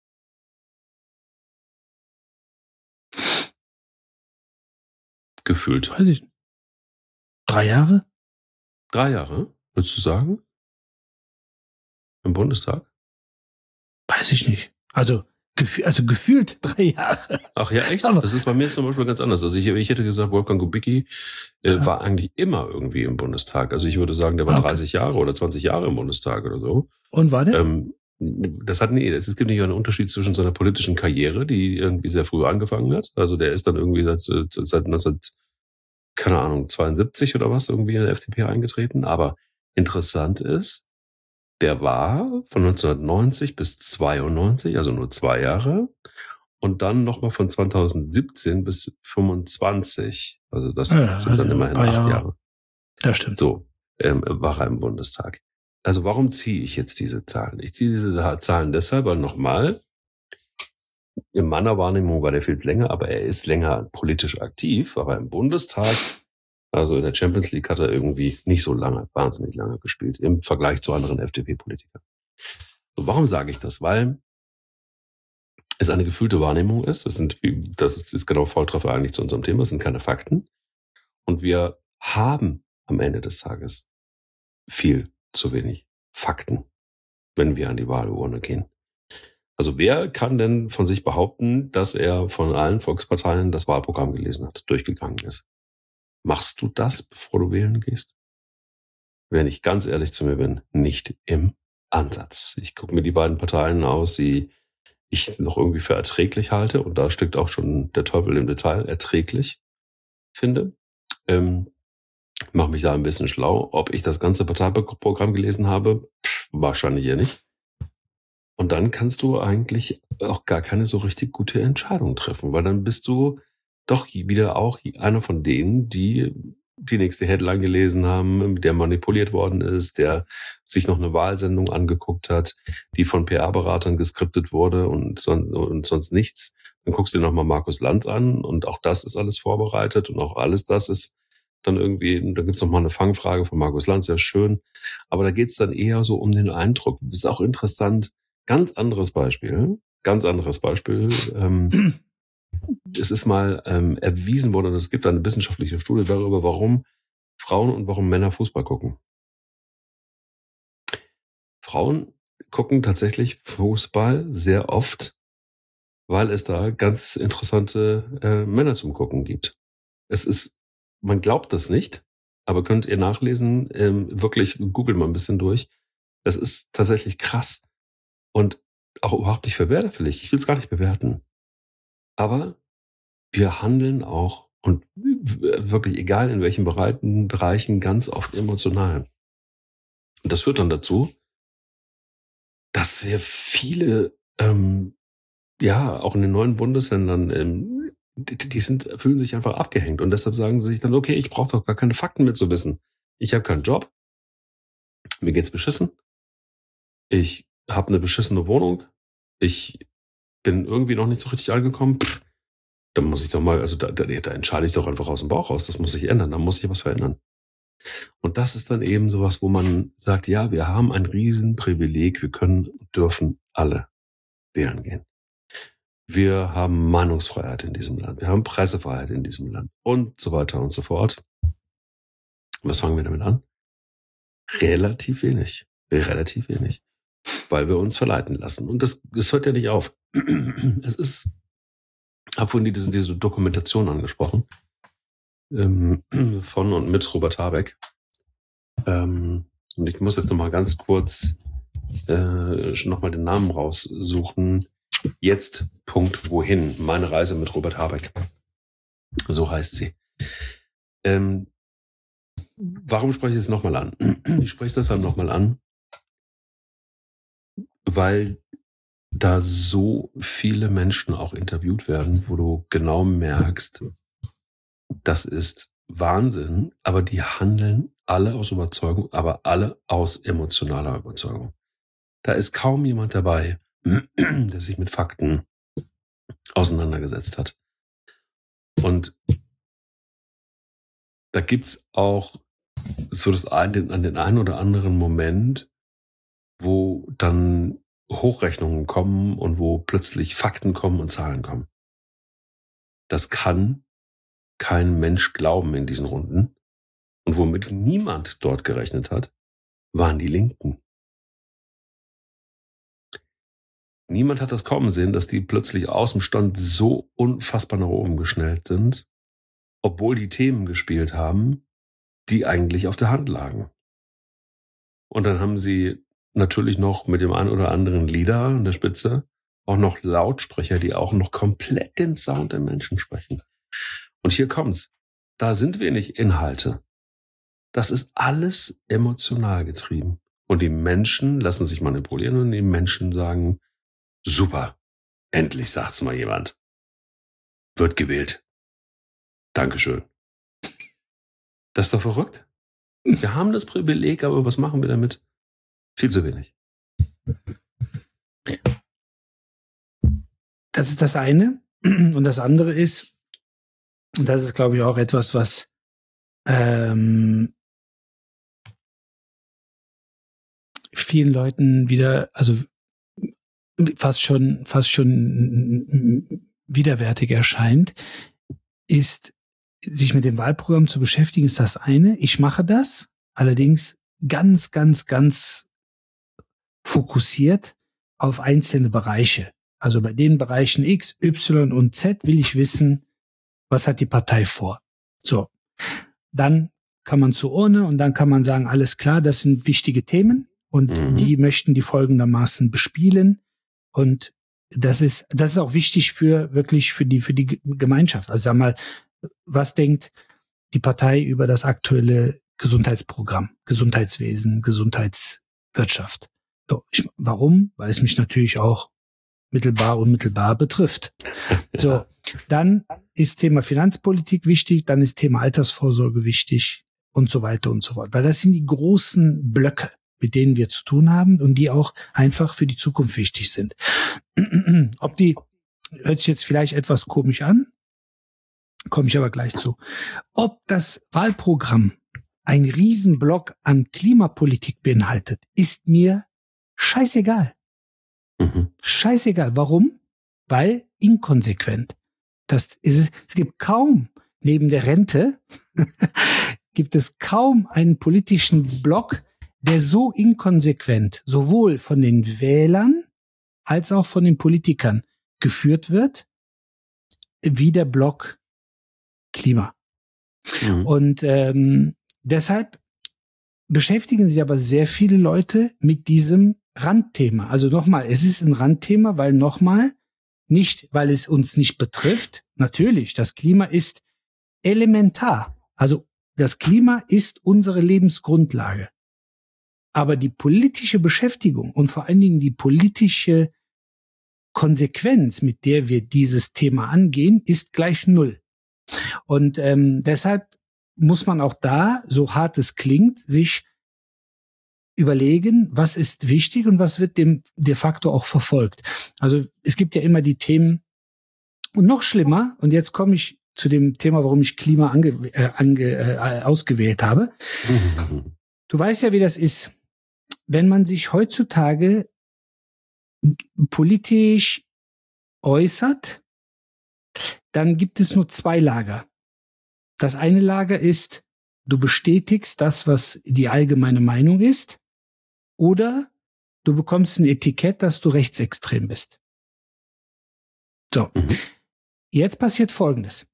Gefühlt. Weiß ich. Drei Jahre? Drei Jahre, würdest du sagen? Im Bundestag? Weiß ich nicht. Also, gef- also gefühlt drei Jahre. Ach ja, echt? Aber das ist bei mir zum Beispiel ganz anders. Also ich, ich hätte gesagt, Wolfgang Kubicki äh, Ja. war eigentlich immer irgendwie im Bundestag. Also ich würde sagen, der war Ah, okay. dreißig Jahre oder zwanzig Jahre im Bundestag oder so. Und war der? Ähm, das hat nee, es gibt nicht einen Unterschied zwischen seiner politischen Karriere, die irgendwie sehr früh angefangen hat. Also der ist dann irgendwie seit, seit neunzehn, keine Ahnung, zweiundsiebzig oder was irgendwie in der F D P eingetreten. Aber interessant ist, der war von neunzehnhundertneunzig bis zweiundneunzig, also nur zwei Jahre. Und dann nochmal von zweitausendsiebzehn bis fünfundzwanzig. Also das Ja, sind dann also immerhin ein paar acht Jahre. Jahre. Das stimmt. So, ähm, war er im Bundestag. Also warum ziehe ich jetzt diese Zahlen? Ich ziehe diese Zahlen deshalb, weil nochmal, in meiner Wahrnehmung war der viel länger, aber er ist länger politisch aktiv, aber im Bundestag, also in der Champions League, hat er irgendwie nicht so lange, wahnsinnig lange gespielt, im Vergleich zu anderen F D P-Politikern. So, warum sage ich das? Weil es eine gefühlte Wahrnehmung ist. Das sind, das ist, ist genau Volltreffer eigentlich zu unserem Thema. Es sind keine Fakten. Und wir haben am Ende des Tages viel zu wenig Fakten, wenn wir an die Wahlurne gehen. Also wer kann denn von sich behaupten, dass er von allen Volksparteien das Wahlprogramm gelesen hat, durchgegangen ist? Machst du das, bevor du wählen gehst? Wenn ich ganz ehrlich zu mir bin, nicht im Ansatz. Ich gucke mir die beiden Parteien aus, die ich noch irgendwie für erträglich halte, und da steckt auch schon der Teufel im Detail, erträglich finde. Ähm, mache mich da ein bisschen schlau. Ob ich das ganze Parteiprogramm gelesen habe, pff, wahrscheinlich eher nicht. Und dann kannst du eigentlich auch gar keine so richtig gute Entscheidung treffen, weil dann bist du doch wieder auch einer von denen, die die nächste Headline gelesen haben, der manipuliert worden ist, der sich noch eine Wahlsendung angeguckt hat, die von P R-Beratern geskriptet wurde und, son- und sonst nichts. Dann guckst du dir nochmal Markus Lanz an und auch das ist alles vorbereitet und auch alles das ist dann irgendwie, da gibt's noch mal eine Fangfrage von Markus Lanz, sehr schön. Aber da geht's dann eher so um den Eindruck. Das ist auch interessant. Ganz anderes Beispiel, ganz anderes Beispiel. Ähm, es ist mal ähm, erwiesen worden, und es gibt eine wissenschaftliche Studie darüber, warum Frauen und warum Männer Fußball gucken. Frauen gucken tatsächlich Fußball sehr oft, weil es da ganz interessante äh, Männer zum Gucken gibt. Es ist, man glaubt das nicht, aber könnt ihr nachlesen, ähm, wirklich googelt mal ein bisschen durch. Das ist tatsächlich krass und auch überhaupt nicht verwerflich. Ich will es gar nicht bewerten. Aber wir handeln auch, und wirklich egal in welchen Bereichen, Bereichen, ganz oft emotional. Und das führt dann dazu, dass wir viele, ähm, ja, auch in den neuen Bundesländern, ähm, die, die sind, fühlen sich einfach abgehängt. Und deshalb sagen sie sich dann, okay, ich brauche doch gar keine Fakten mehr zu wissen. Ich habe keinen Job, mir geht's beschissen, ich habe eine beschissene Wohnung, ich bin irgendwie noch nicht so richtig angekommen. Pff, dann muss ich doch mal, also da, da, da entscheide ich doch einfach aus dem Bauch raus, das muss sich ändern, da muss sich was verändern. Und das ist dann eben sowas, wo man sagt, ja, wir haben ein Riesenprivileg, wir können, dürfen alle wählen gehen. Wir haben Meinungsfreiheit in diesem Land, wir haben Pressefreiheit in diesem Land und so weiter und so fort. Was fangen wir damit an? Relativ wenig, relativ wenig, weil wir uns verleiten lassen. Und das, das hört ja nicht auf. Es ist, ich habe vorhin diese, diese Dokumentation angesprochen, ähm, von und mit Robert Habeck. Ähm, und ich muss jetzt nochmal ganz kurz äh, nochmal den Namen raussuchen. Jetzt, Punkt, wohin? Meine Reise mit Robert Habeck. So heißt sie. Ähm, warum spreche ich es nochmal an? Ich spreche es deshalb nochmal an, weil da so viele Menschen auch interviewt werden, wo du genau merkst, das ist Wahnsinn, aber die handeln alle aus Überzeugung, aber alle aus emotionaler Überzeugung. Da ist kaum jemand dabei, der sich mit Fakten auseinandergesetzt hat. Und da gibt's auch so das ein, an den einen oder anderen Moment, wo dann Hochrechnungen kommen und wo plötzlich Fakten kommen und Zahlen kommen. Das kann kein Mensch glauben in diesen Runden. Und womit niemand dort gerechnet hat, waren die Linken. Niemand hat das kommen sehen, dass die plötzlich aus dem Stand so unfassbar nach oben geschnellt sind, obwohl die Themen gespielt haben, die eigentlich auf der Hand lagen. Und dann haben sie natürlich noch mit dem einen oder anderen Leader an der Spitze auch noch Lautsprecher, die auch noch komplett den Sound der Menschen sprechen. Und hier kommt's. Da sind wenig Inhalte. Das ist alles emotional getrieben. Und die Menschen lassen sich manipulieren und die Menschen sagen, super, endlich sagt's mal jemand. Wird gewählt. Dankeschön. Das ist doch verrückt. Wir haben das Privileg, aber was machen wir damit? Viel zu wenig. Das ist das eine. Und das andere ist, und das ist, glaube ich, auch etwas, was ähm, vielen Leuten wieder, also fast schon, fast schon widerwärtig erscheint, ist, sich mit dem Wahlprogramm zu beschäftigen, ist das eine. Ich mache das, allerdings ganz, ganz, ganz fokussiert auf einzelne Bereiche. Also bei den Bereichen X, Y und Z will ich wissen, was hat die Partei vor. So, dann kann man zur Urne und dann kann man sagen, alles klar, das sind wichtige Themen und mhm. die möchten die folgendermaßen bespielen. Und das ist, das ist auch wichtig für wirklich für die, für die Gemeinschaft. Also sag mal, was denkt die Partei über das aktuelle Gesundheitsprogramm, Gesundheitswesen, Gesundheitswirtschaft? So, ich, warum? Weil es mich natürlich auch mittelbar, unmittelbar betrifft. Ja. So, dann ist Thema Finanzpolitik wichtig, dann ist Thema Altersvorsorge wichtig und so weiter und so fort. Weil das sind die großen Blöcke, mit denen wir zu tun haben und die auch einfach für die Zukunft wichtig sind. Ob die, hört sich jetzt vielleicht etwas komisch an, komme ich aber gleich zu. Ob das Wahlprogramm ein Riesenblock an Klimapolitik beinhaltet, ist mir scheißegal. Mhm. Scheißegal. Warum? Weil inkonsequent. Das ist es. Es gibt kaum, neben der Rente, gibt es kaum einen politischen Block, der so inkonsequent sowohl von den Wählern als auch von den Politikern geführt wird, wie der Block Klima. Mhm. Und ähm, deshalb beschäftigen sich aber sehr viele Leute mit diesem Randthema. Also nochmal, es ist ein Randthema, weil nochmal, nicht, weil es uns nicht betrifft. Natürlich, das Klima ist elementar. Also das Klima ist unsere Lebensgrundlage. Aber die politische Beschäftigung und vor allen Dingen die politische Konsequenz, mit der wir dieses Thema angehen, ist gleich null. Und ähm, deshalb muss man auch da, so hart es klingt, sich überlegen, was ist wichtig und was wird dem de facto auch verfolgt. Also es gibt ja immer die Themen, und noch schlimmer, und jetzt komme ich zu dem Thema, warum ich Klima ange, äh, ange, äh, ausgewählt habe. Du weißt ja, wie das ist. Wenn man sich heutzutage politisch äußert, dann gibt es nur zwei Lager. Das eine Lager ist, du bestätigst das, was die allgemeine Meinung ist, oder du bekommst ein Etikett, dass du rechtsextrem bist. So, mhm. Jetzt passiert Folgendes.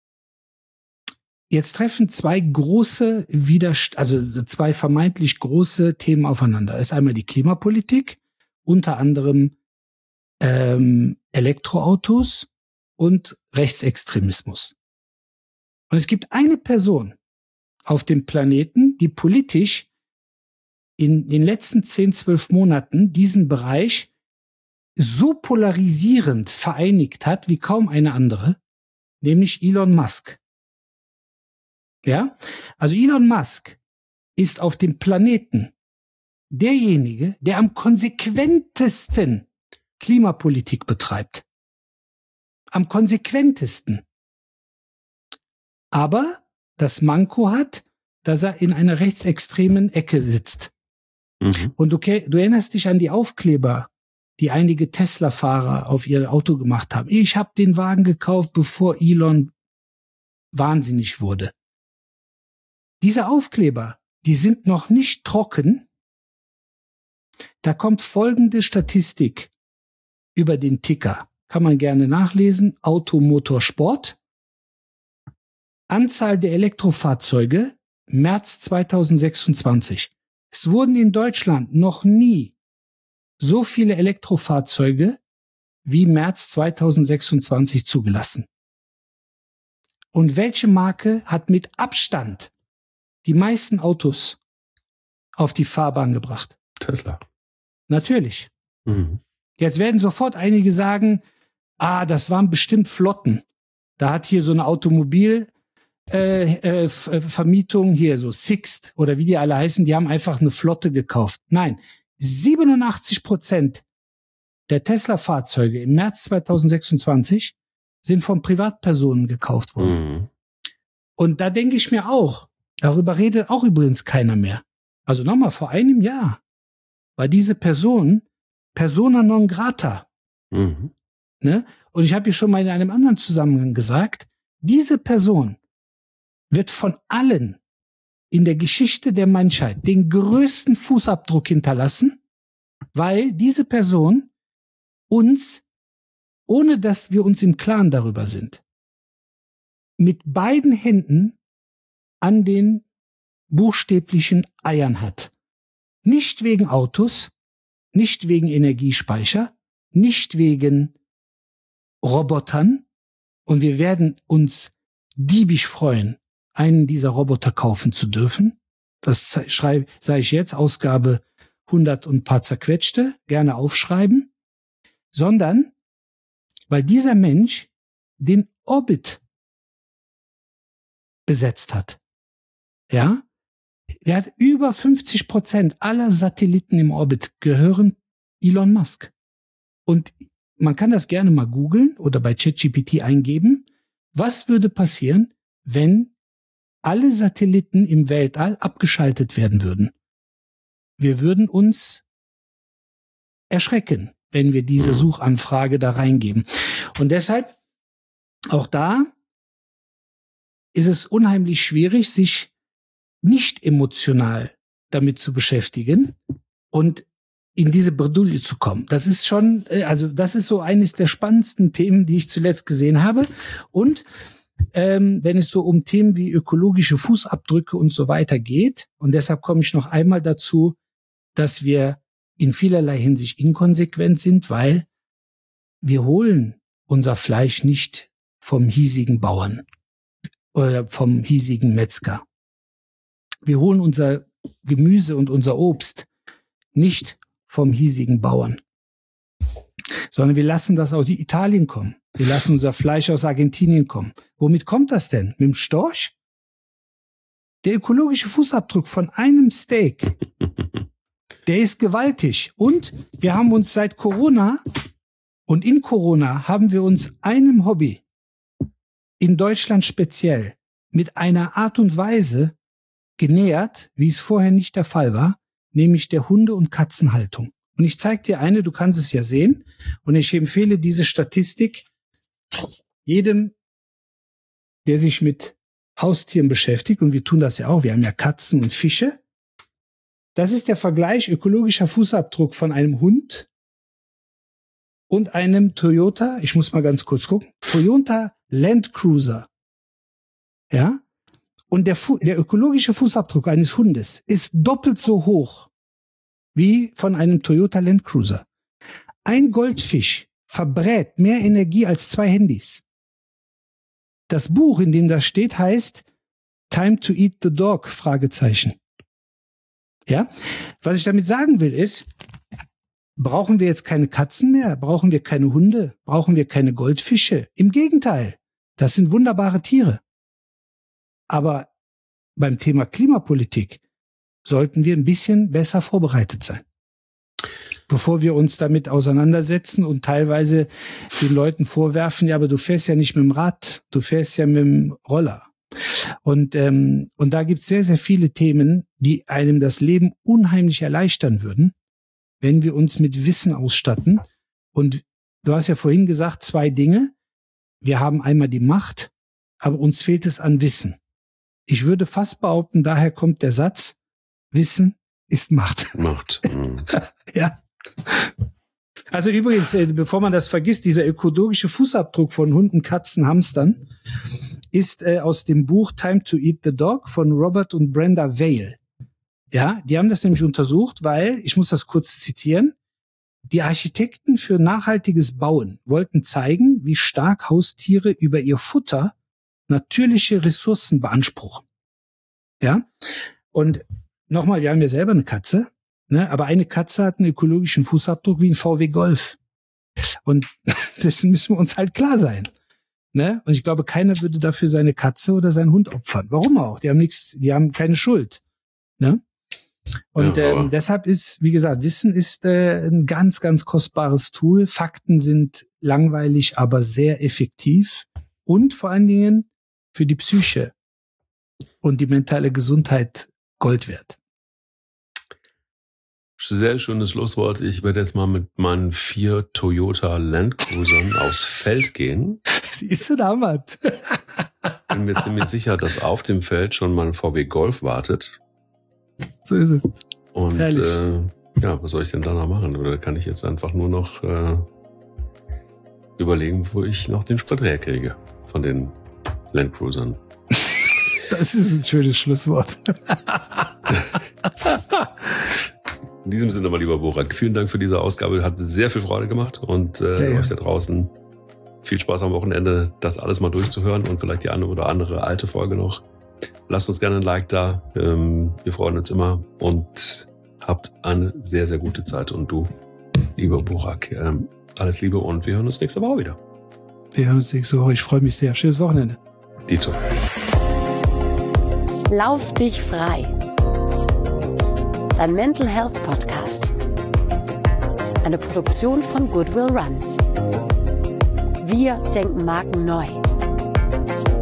Jetzt treffen zwei große Widerst- also zwei vermeintlich große Themen aufeinander. Es ist einmal die Klimapolitik, unter anderem ähm, Elektroautos und Rechtsextremismus. Und es gibt eine Person auf dem Planeten, die politisch in den letzten zehn, zwölf Monaten diesen Bereich so polarisierend vereinigt hat wie kaum eine andere, nämlich Elon Musk. Ja, also Elon Musk ist auf dem Planeten derjenige, der am konsequentesten Klimapolitik betreibt. am konsequentesten. Aber das Manko hat, dass er in einer rechtsextremen Ecke sitzt. Mhm. Und du, du erinnerst dich an die Aufkleber, die einige Tesla-Fahrer auf ihr Auto gemacht haben. Ich habe den Wagen gekauft, bevor Elon wahnsinnig wurde. Diese Aufkleber, die sind noch nicht trocken. Da kommt folgende Statistik über den Ticker. Kann man gerne nachlesen. Auto, Motor, Sport. Anzahl der Elektrofahrzeuge März zweitausendsechsundzwanzig. Es wurden in Deutschland noch nie so viele Elektrofahrzeuge wie März zweitausendsechsundzwanzig zugelassen. Und welche Marke hat mit Abstand die meisten Autos auf die Fahrbahn gebracht? Tesla. Natürlich. Mhm. Jetzt werden sofort einige sagen, ah, das waren bestimmt Flotten. Da hat hier so eine Automobil Äh, äh, Vermietung hier, so Sixt oder wie die alle heißen, die haben einfach eine Flotte gekauft. Nein, siebenundachtzig Prozent der Tesla-Fahrzeuge im März zweitausendsechsundzwanzig sind von Privatpersonen gekauft worden. Mhm. Und da denke ich mir auch, darüber redet auch übrigens keiner mehr. Also nochmal, vor einem Jahr war diese Person persona non grata. Mhm. Ne? Und ich habe hier schon mal in einem anderen Zusammenhang gesagt, diese Person wird von allen in der Geschichte der Menschheit den größten Fußabdruck hinterlassen, weil diese Person uns, ohne dass wir uns im Klaren darüber sind, mit beiden Händen an den buchstäblichen Eiern hat. Nicht wegen Autos, nicht wegen Energiespeicher, nicht wegen Robotern, und wir werden uns diebisch freuen, einen dieser Roboter kaufen zu dürfen. Das schreibe, sage ich jetzt, Ausgabe hundert und paar zerquetschte, gerne aufschreiben. Sondern, weil dieser Mensch den Orbit besetzt hat. Ja? Er hat über fünfzig Prozent aller Satelliten im Orbit gehören Elon Musk. Und man kann das gerne mal googeln oder bei ChatGPT eingeben. Was würde passieren, wenn alle Satelliten im Weltall abgeschaltet werden würden? Wir würden uns erschrecken, wenn wir diese Suchanfrage da reingeben. Und deshalb, auch da ist es unheimlich schwierig, sich nicht emotional damit zu beschäftigen und in diese Bredouille zu kommen. Das ist schon, also das ist so eines der spannendsten Themen, die ich zuletzt gesehen habe. Und Ähm, wenn es so um Themen wie ökologische Fußabdrücke und so weiter geht. Und deshalb komme ich noch einmal dazu, dass wir in vielerlei Hinsicht inkonsequent sind, weil wir holen unser Fleisch nicht vom hiesigen Bauern oder vom hiesigen Metzger. Wir holen unser Gemüse und unser Obst nicht vom hiesigen Bauern, sondern wir lassen das aus Italien kommen. Wir lassen unser Fleisch aus Argentinien kommen. Womit kommt das denn? Mit dem Storch? Der ökologische Fußabdruck von einem Steak, der ist gewaltig. Und wir haben uns seit Corona und in Corona haben wir uns einem Hobby in Deutschland speziell mit einer Art und Weise genähert, wie es vorher nicht der Fall war, nämlich der Hunde- und Katzenhaltung. Und ich zeige dir eine, du kannst es ja sehen, und ich empfehle diese Statistik jedem, der sich mit Haustieren beschäftigt, und wir tun das ja auch, wir haben ja Katzen und Fische. Das ist der Vergleich ökologischer Fußabdruck von einem Hund und einem Toyota, ich muss mal ganz kurz gucken, Toyota Land Cruiser. Ja? Und der, Fu- der ökologische Fußabdruck eines Hundes ist doppelt so hoch wie von einem Toyota Land Cruiser. Ein Goldfisch verbrät mehr Energie als zwei Handys. Das Buch, in dem das steht, heißt Time to Eat the Dog? Fragezeichen. Ja? Was ich damit sagen will ist, brauchen wir jetzt keine Katzen mehr? Brauchen wir keine Hunde? Brauchen wir keine Goldfische? Im Gegenteil, das sind wunderbare Tiere. Aber beim Thema Klimapolitik sollten wir ein bisschen besser vorbereitet sein. bevor wir uns damit auseinandersetzen und teilweise den Leuten vorwerfen, ja, aber du fährst ja nicht mit dem Rad, du fährst ja mit dem Roller. Und ähm, und da gibt's sehr, sehr viele Themen, die einem das Leben unheimlich erleichtern würden, wenn wir uns mit Wissen ausstatten. Und du hast ja vorhin gesagt, zwei Dinge. Wir haben einmal die Macht, aber uns fehlt es an Wissen. Ich würde fast behaupten, daher kommt der Satz, Wissen ist Macht. Macht. Mhm. Ja. Also übrigens, bevor man das vergisst, dieser ökologische Fußabdruck von Hunden, Katzen, Hamstern ist äh, aus dem Buch Time to Eat the Dog von Robert und Brenda Vail. Ja, die haben das nämlich untersucht, weil, ich muss das kurz zitieren, die Architekten für nachhaltiges Bauen wollten zeigen, wie stark Haustiere über ihr Futter natürliche Ressourcen beanspruchen. Ja, und nochmal, wir haben ja selber eine Katze, ne? Aber eine Katze hat einen ökologischen Fußabdruck wie ein V W Golf. Und dessen müssen wir uns halt klar sein. Ne? Und ich glaube, keiner würde dafür seine Katze oder seinen Hund opfern. Warum auch? Die haben nichts, die haben keine Schuld. Ne? Und ja, ähm, deshalb ist, wie gesagt, Wissen ist äh, ein ganz, ganz kostbares Tool. Fakten sind langweilig, aber sehr effektiv. Und vor allen Dingen für die Psyche und die mentale Gesundheit Gold wert. Sehr schönes Schlusswort. Ich werde jetzt mal mit meinen vier Toyota Land Cruisern aufs Feld gehen. Siehst du damals? Bin mir ziemlich sicher, dass auf dem Feld schon mein V W Golf wartet. So ist es. Und äh, ja, was soll ich denn da noch machen? Oder kann ich jetzt einfach nur noch äh, überlegen, wo ich noch den Sprit herkriege von den Land Cruisern? Das ist ein schönes Schlusswort. In diesem Sinne, mein lieber Burak, vielen Dank für diese Ausgabe. Hat sehr viel Freude gemacht und äh, euch da draußen viel Spaß am Wochenende, das alles mal durchzuhören und vielleicht die eine oder andere alte Folge noch. Lasst uns gerne ein Like da. Ähm, wir freuen uns immer und habt eine sehr, sehr gute Zeit. Und du, lieber Burak, ähm, alles Liebe und wir hören uns nächste Woche wieder. Wir hören uns nächste Woche. Ich freue mich sehr. Schönes Wochenende. Dito. Lauf dich frei. Dein Mental Health Podcast. Eine Produktion von Goodwill Run. Wir denken Marken neu.